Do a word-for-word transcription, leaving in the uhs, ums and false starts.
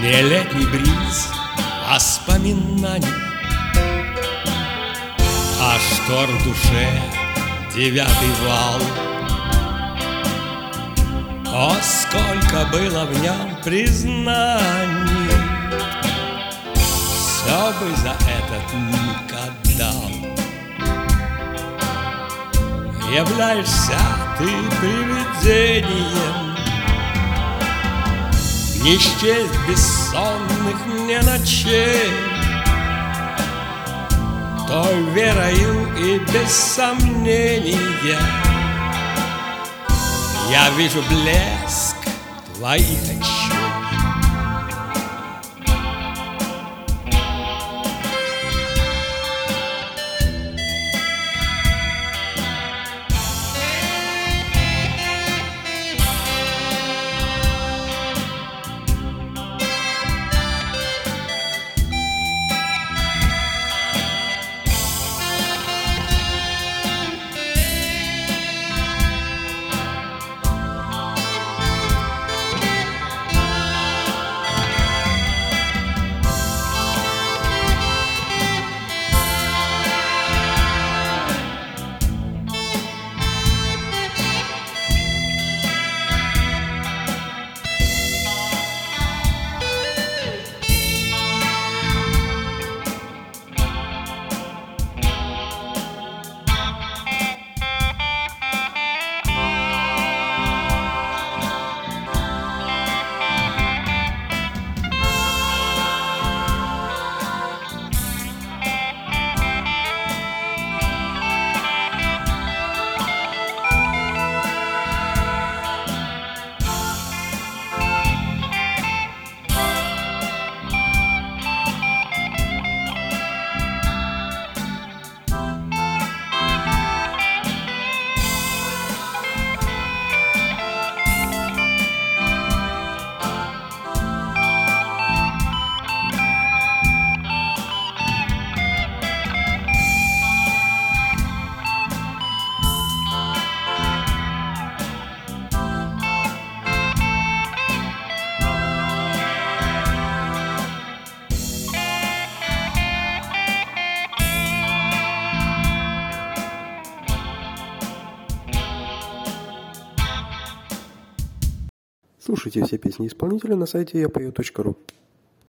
летний бриз воспоминаний, а шторм в душе девятый вал. О, сколько было в нем признаний, все бы за этот миг отдал. Являешься ты привидением, не счесть бессонных мне ночей, той верою и без сомнения я вижу блеск твоих очей. Слушайте все песни исполнителя на сайте я пою точка ру.